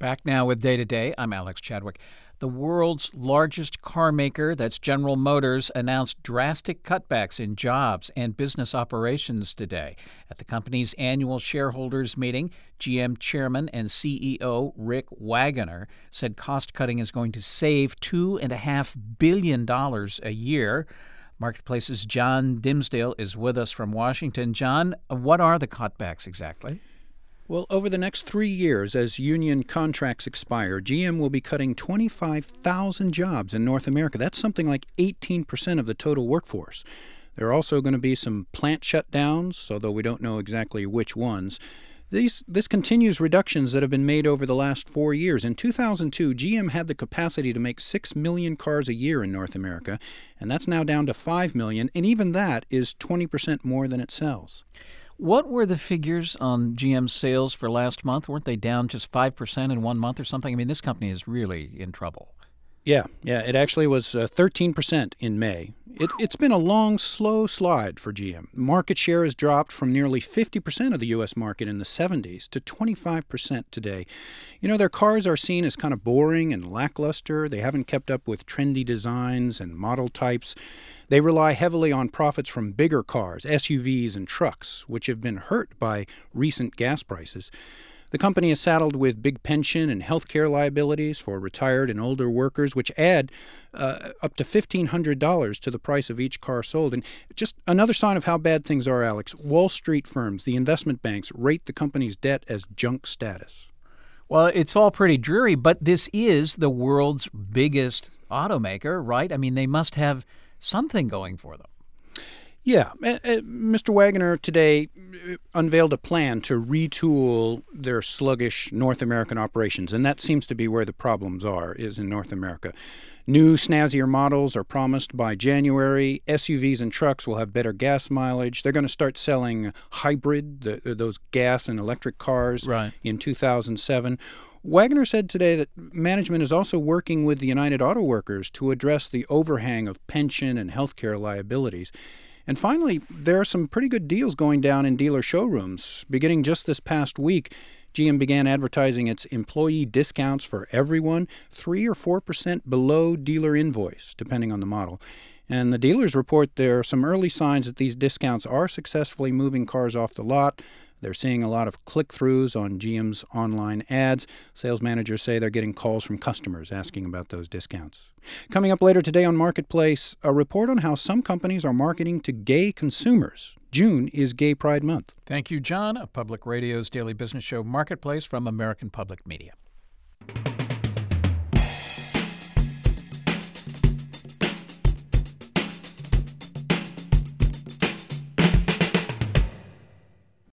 Back now with Day to Day. I'm Alex Chadwick. The world's largest car maker, that's General Motors, announced drastic cutbacks in jobs and business operations today. At the company's annual shareholders meeting, GM chairman and CEO Rick Wagoner said cost-cutting is going to save $2.5 billion a year. Marketplace's John Dimsdale is with us from Washington. John, what are the cutbacks exactly? Well, over the next 3 years, as union contracts expire, GM will be cutting 25,000 jobs in North America. That's something like 18% of the total workforce. There are also going to be some plant shutdowns, although we don't know exactly which ones. This continues reductions that have been made over the last 4 years. In 2002, GM had the capacity to make 6 million cars a year in North America, and that's now down to 5 million, and even that is 20% more than it sells. What were the figures on GM's sales for last month? Weren't they down just 5% in 1 month or something? I mean, this company is really in trouble. Yeah, it actually was 13% in May. It's been a long, slow slide for GM. Market share has dropped from nearly 50% of the U.S. market in the 70s to 25% today. You know, their cars are seen as kind of boring and lackluster. They haven't kept up with trendy designs and model types. They rely heavily on profits from bigger cars, SUVs and trucks, which have been hurt by recent gas prices. The company is saddled with big pension and health care liabilities for retired and older workers, which add up to $1,500 to the price of each car sold. And just another sign of how bad things are, Alex, Wall Street firms, the investment banks, rate the company's debt as junk status. Well, it's all pretty dreary, but this is the world's biggest automaker, right? I mean, they must have something going for them. Yeah. Mr. Wagoner today unveiled a plan to retool their sluggish North American operations, and that seems to be where the problems is in North America. New, snazzier models are promised by January. SUVs and trucks will have better gas mileage. They're going to start selling hybrid, those gas and electric cars, right, in 2007. Wagoner said today that management is also working with the United Auto Workers to address the overhang of pension and health care liabilities. And finally, there are some pretty good deals going down in dealer showrooms. Beginning just this past week, GM began advertising its employee discounts for everyone, 3 or 4% below dealer invoice, depending on the model. And the dealers report there are some early signs that these discounts are successfully moving cars off the lot. They're seeing a lot of click-throughs on GM's online ads. Sales managers say they're getting calls from customers asking about those discounts. Coming up later today on Marketplace, a report on how some companies are marketing to gay consumers. June is Gay Pride Month. Thank you, John. Public Radio's daily business show Marketplace from American Public Media.